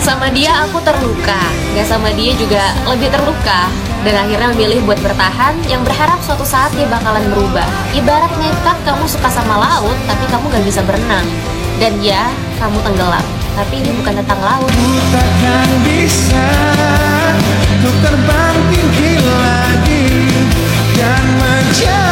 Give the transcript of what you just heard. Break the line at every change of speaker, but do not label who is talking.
Sama dia aku terluka, gak sama dia juga lebih terluka. Dan akhirnya memilih buat bertahan, yang berharap suatu saat dia bakalan berubah. Ibarat nekat kamu suka sama laut, tapi kamu gak bisa berenang. Dan ya, kamu tenggelam. Tapi ini bukan tentang laut.
Ku takkan bisa untuk terbang tinggi lagi dan menjauh